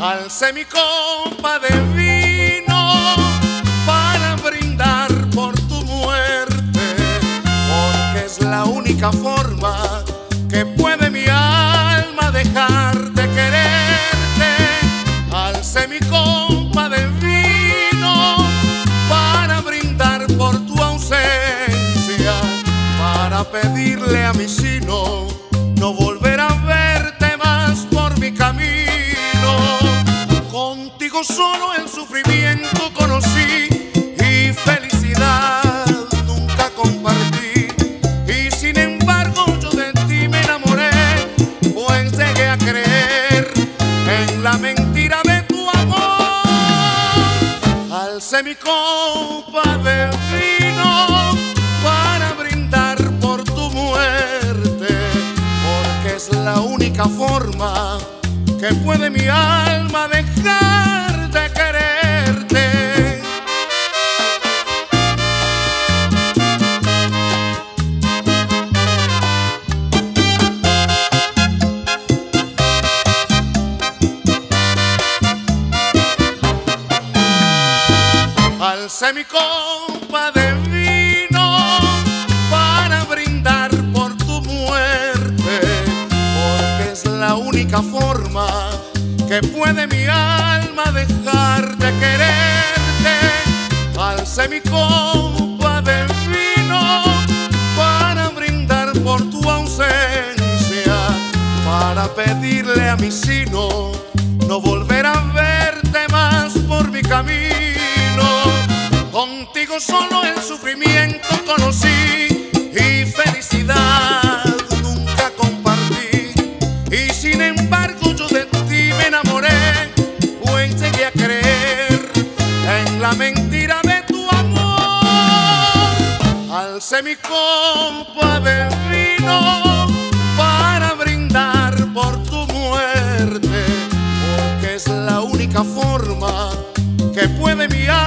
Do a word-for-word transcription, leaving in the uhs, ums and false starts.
Alcé mi copa de vino para brindar por tu muerte, porque es la única forma que puede mi alma dejar de quererte. Alcé mi copa de vino para brindar por tu ausencia, para pedirle a mi sino no volver a verte más por mi camino. Contigo solo el sufrimiento conocí y felicidad nunca compartí. Y sin embargo yo de ti me enamoré, pues llegué a creer en la mentira de tu amor. Alcé mi copa de vino para brindar por tu muerte, porque es la única forma que puede mi alma dejar de quererte. Alcé mi copa de vino para brindar por tu muerte, porque es la única forma que puede mi alma dejar de quererte. Alcé mi copa de vino para brindar por tu ausencia, para pedirle a mi sino no volver a verte más por mi camino. Contigo solo el sufrimiento conocí y felicidad nunca compartí. Y sin embargo yo de ti me enamoré, pues llegué a creer en la mentira de tu amor. Alcé mi copa de vino para brindar por tu muerte, porque es la única forma que puede mi alma